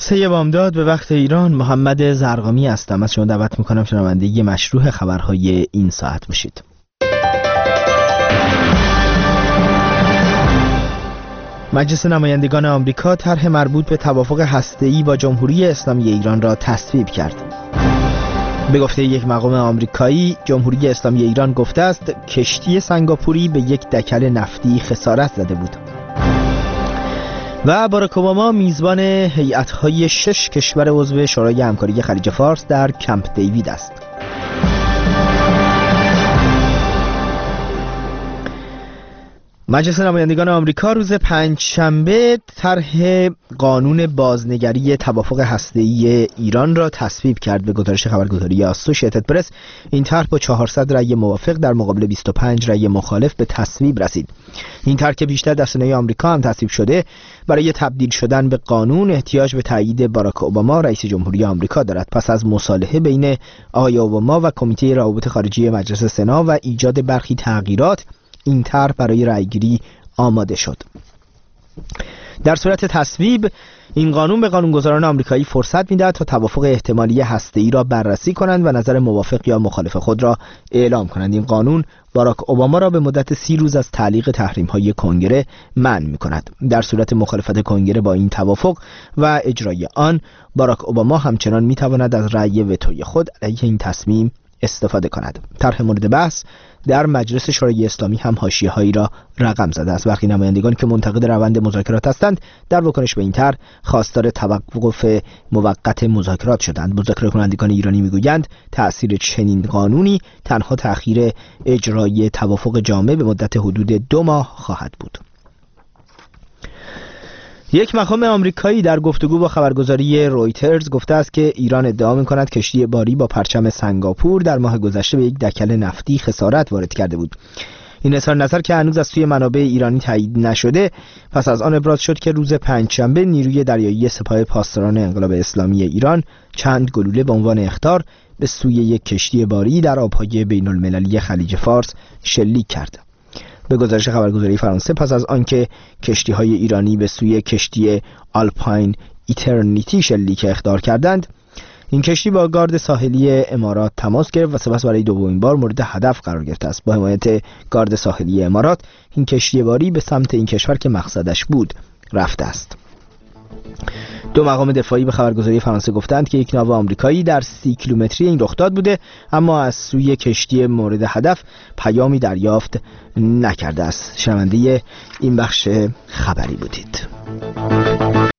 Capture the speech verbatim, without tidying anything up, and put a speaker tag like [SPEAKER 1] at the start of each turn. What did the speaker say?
[SPEAKER 1] سه بامداد به وقت ایران. محمد زرقامی هستم. از شما دعوت میکنم شنونده مشروع خبرهای این ساعت باشید. مجلس نمایندگان آمریکا طرح مربوط به توافق هسته‌ای با جمهوری اسلامی ایران را تصویب کرد. به گفته یک مقام آمریکایی، جمهوری اسلامی ایران گفته است کشتی سنگاپوری به یک دکل نفتی خسارت زده بود. و باراک اوباما میزبان هیئت‌های شش کشور عضو شورای همکاری خلیج فارس در کمپ دیوید است. مجلس نمایندگان آمریکا روز پنجشنبه طرح قانون بازنگری توافق هسته‌ای ایران را تصویب کرد. به گزارش خبرگزاری آسوشیتد پرس، این طرح با چهارصد رأی موافق در مقابل بیست و پنج رأی مخالف به تصویب رسید. این طرح که بیشتر در سنا آمریکا هم تصویب شده، برای تبدیل شدن به قانون احتیاج به تایید باراک اوباما رئیس جمهوری آمریکا دارد. پس از مصالحه بین آقای اوباما و کمیته روابط خارجی مجلس سنا و ایجاد برخی تغییرات، این طرح برای رأیگیری آماده شد. در صورت تصویب، این قانون به قانونگذاران آمریکایی فرصت می‌دهد تا توافق احتمالی هسته‌ای را بررسی کنند و نظر موافق یا مخالف خود را اعلام کنند. این قانون باراک اوباما را به مدت سی روز از تعلیق تحریم‌های کنگره منع می‌کند. در صورت مخالفت کنگره با این توافق و اجرای آن، باراک اوباما همچنان می‌تواند از رأی وتوی خود علیه این تصمیم استفاده کند. طرح مورد بحث در مجلس شورای اسلامی هم حاشیه‌هایی را رقم زده است. برخی نمایندگان که منتقد روند مذاکرات هستند، در واکنش به این طرح خواستار توقف موقت مذاکرات شدند. مذاکره کنندگان ایرانی میگویند تأثیر چنین قانونی تنها تأخیر اجرای توافق جامع به مدت حدود دو ماه خواهد بود. یک مقام آمریکایی در گفتگو با خبرگزاری رویترز گفته است که ایران ادعا می‌کند کشتی باری با پرچم سنگاپور در ماه گذشته به یک دکل نفتی خسارت وارد کرده بود. این اظهار نظر که هنوز از سوی منابع ایرانی تایید نشده، پس از آن ابراز شد که روز پنجشنبه نیروی دریایی سپاه پاسداران انقلاب اسلامی ایران چند گلوله به عنوان اخطار به سوی یک کشتی باری در آب‌های بین‌المللی خلیج فارس شلیک کرد. به گزارش خبرگزاری فرانسه، پس از آنکه کشتی‌های ایرانی به سوی کشتی آلپاین ایترنیتی شلیک اخطار کردند، این کشتی با گارد ساحلی امارات تماس گرفت و سپس برای دومین بار مورد هدف قرار گرفته است. با حمایت گارد ساحلی امارات، این کشتی باری به سمت این کشور که مقصدش بود رفته است. دو مقام دفاعی به خبرگزاری فرانسه گفتند که یک ناو آمریکایی در سی کیلومتری این رخ داد بوده، اما از سوی کشتی مورد هدف پیامی دریافت نکرده است. شنونده این بخش خبری بودید.